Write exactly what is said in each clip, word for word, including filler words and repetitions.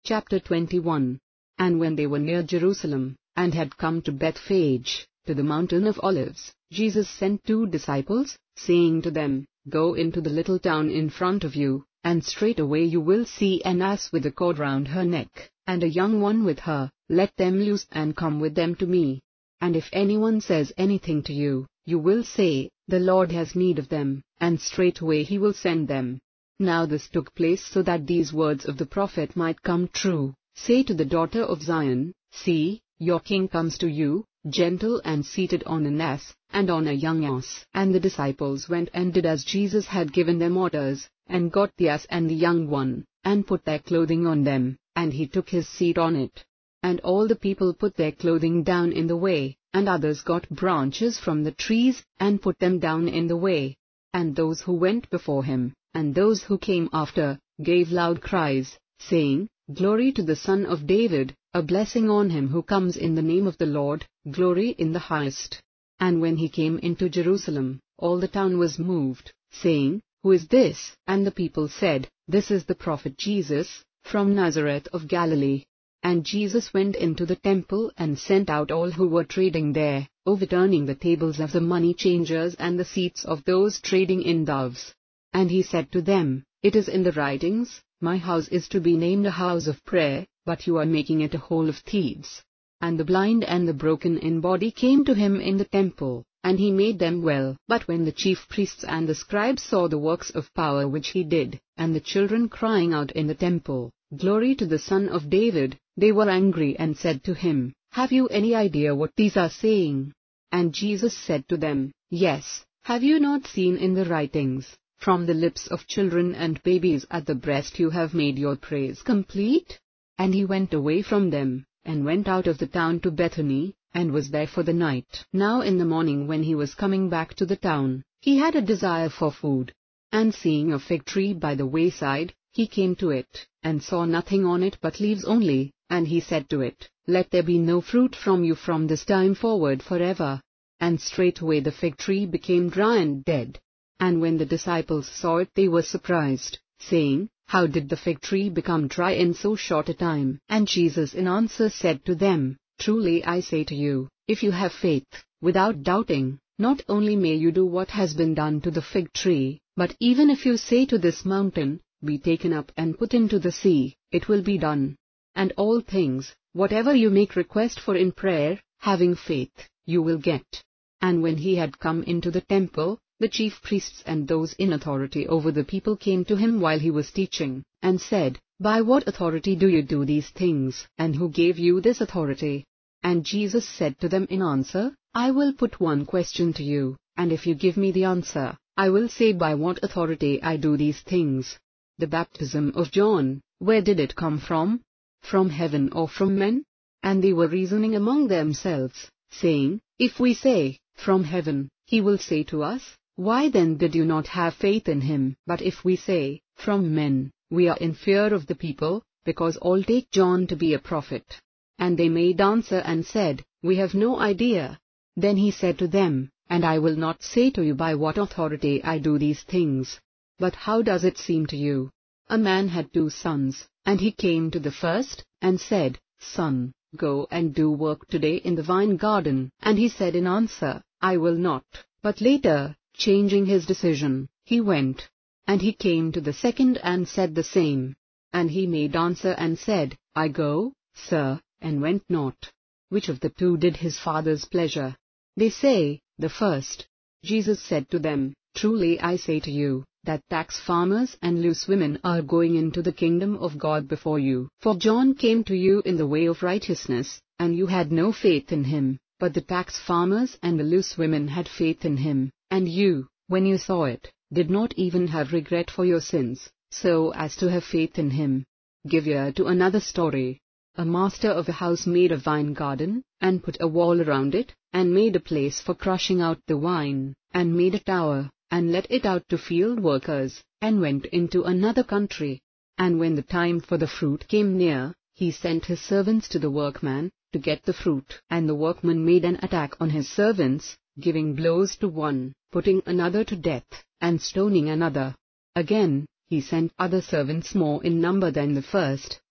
Chapter twenty-one. And when they were near Jerusalem, and had come to Bethphage, to the mountain of Olives, Jesus sent two disciples, saying to them, Go into the little town in front of you, and straightway you will see an ass with a cord round her neck, and a young one with her. Let them loose and come with them to me. And if anyone says anything to you, you will say, The Lord has need of them, and straightway he will send them. Now this took place so that these words of the prophet might come true. Say to the daughter of Zion, See, your king comes to you, gentle and seated on an ass, and on a young ass. And the disciples went and did as Jesus had given them orders, and got the ass and the young one, and put their clothing on them, and he took his seat on it. And all the people put their clothing down in the way, and others got branches from the trees, and put them down in the way. And those who went before him, and those who came after, gave loud cries, saying, Glory to the Son of David, a blessing on him who comes in the name of the Lord, glory in the highest. And when he came into Jerusalem, all the town was moved, saying, Who is this? And the people said, This is the prophet Jesus, from Nazareth of Galilee. And Jesus went into the temple and sent out all who were trading there, overturning the tables of the money changers and the seats of those trading in doves. And he said to them, It is in the writings, My house is to be named a house of prayer, but you are making it a hole of thieves. And the blind and the broken in body came to him in the temple, and he made them well. But when the chief priests and the scribes saw the works of power which he did, and the children crying out in the temple, Glory to the Son of David, they were angry and said to him, Have you any idea what these are saying? And Jesus said to them, Yes, have you not seen in the writings, From the lips of children and babies at the breast you have made your praise complete? And he went away from them, and went out of the town to Bethany, and was there for the night. Now in the morning when he was coming back to the town, he had a desire for food. And seeing a fig tree by the wayside, he came to it, and saw nothing on it but leaves only, and he said to it, Let there be no fruit from you from this time forward forever. And straightway the fig tree became dry and dead. And when the disciples saw it they were surprised, saying, How did the fig tree become dry in so short a time? And Jesus in answer said to them, Truly I say to you, if you have faith, without doubting, not only may you do what has been done to the fig tree, but even if you say to this mountain, Be taken up and put into the sea, it will be done. And all things, whatever you make request for in prayer, having faith, you will get. And when he had come into the temple, the chief priests and those in authority over the people came to him while he was teaching, and said, By what authority do you do these things, and who gave you this authority? And Jesus said to them in answer, I will put one question to you, and if you give me the answer, I will say by what authority I do these things. The baptism of John, where did it come from? From heaven or from men? And they were reasoning among themselves, saying, If we say, From heaven, he will say to us, Why then did you not have faith in him? But if we say, From men, we are in fear of the people, because all take John to be a prophet. And they made answer and said, We have no idea. Then he said to them, And I will not say to you by what authority I do these things. But how does it seem to you? A man had two sons, and he came to the first, and said, Son, go and do work today in the vine garden. And he said in answer, I will not. But later, changing his decision, he went. And he came to the second and said the same. And he made answer and said, I go, sir, and went not. Which of the two did his father's pleasure? They say, The first. Jesus said to them, Truly I say to you, that tax farmers and loose women are going into the kingdom of God before you. For John came to you in the way of righteousness, and you had no faith in him, but the tax farmers and the loose women had faith in him, and you, when you saw it, did not even have regret for your sins, so as to have faith in him. Give ear to another story. A master of a house made a vine garden, and put a wall around it, and made a place for crushing out the wine, and made a tower, and let it out to field workers, and went into another country. And when the time for the fruit came near, he sent his servants to the workman, to get the fruit. And the workman made an attack on his servants, giving blows to one, putting another to death, and stoning another. Again, he sent other servants more in number than the first,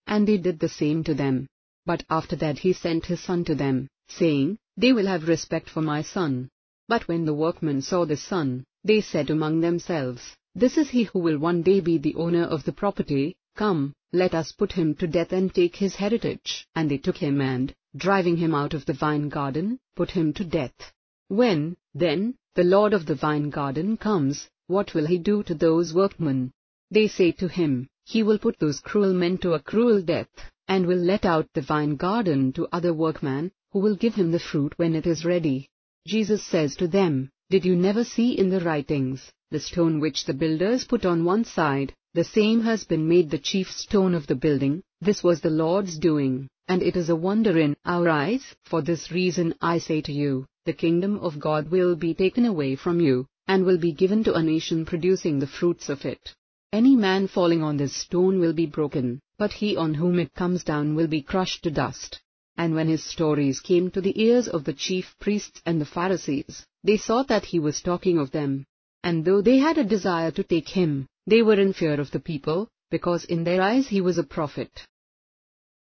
And they did the same to them. But after that he sent his son to them, saying, They will have respect for my son. But when the workmen saw the son, they said among themselves, This is he who will one day be the owner of the property. Come, let us put him to death and take his heritage. And they took him and, driving him out of the vine garden, put him to death. When, then, the Lord of the vine garden comes, what will he do to those workmen? They say to him, He will put those cruel men to a cruel death, and will let out the vine garden to other workmen, who will give him the fruit when it is ready. Jesus says to them, Did you never see in the writings, the stone which the builders put on one side, the same has been made the chief stone of the building? This was the Lord's doing, and it is a wonder in our eyes. For this reason I say to you, the kingdom of God will be taken away from you, and will be given to a nation producing the fruits of it. Any man falling on this stone will be broken, but he on whom it comes down will be crushed to dust. And when his stories came to the ears of the chief priests and the Pharisees, they saw that he was talking of them. And though they had a desire to take him, they were in fear of the people, because in their eyes he was a prophet.